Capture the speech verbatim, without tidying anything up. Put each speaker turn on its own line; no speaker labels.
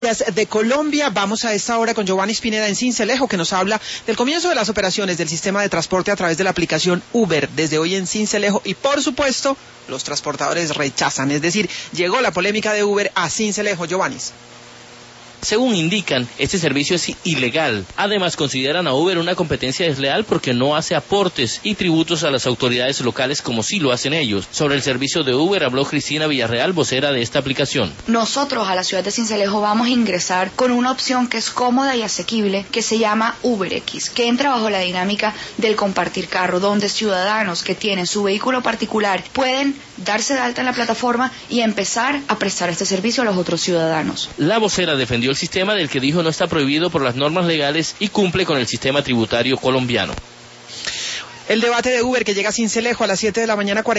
De Colombia, vamos a esta hora con Giovanni Spineda en Sincelejo, que nos habla del comienzo de las operaciones del sistema de transporte a través de la aplicación Uber, desde hoy en Sincelejo, y por supuesto, los transportadores rechazan, es decir, llegó la polémica de Uber a Sincelejo. Giovanni.
Según indican, este servicio es ilegal. Además, consideran a Uber una competencia desleal porque no hace aportes y tributos a las autoridades locales como sí lo hacen ellos. Sobre el servicio de Uber habló Cristina Villarreal, vocera de esta aplicación.
Nosotros a la ciudad de Sincelejo vamos a ingresar con una opción que es cómoda y asequible, que se llama UberX, que entra bajo la dinámica del compartir carro, donde ciudadanos que tienen su vehículo particular pueden darse de alta en la plataforma y empezar a prestar este servicio a los otros ciudadanos.
La vocera defendió el sistema, del que dijo no está prohibido por las normas legales y cumple con el sistema tributario colombiano.
El debate de Uber que llega a Sincelejo a las siete de la mañana.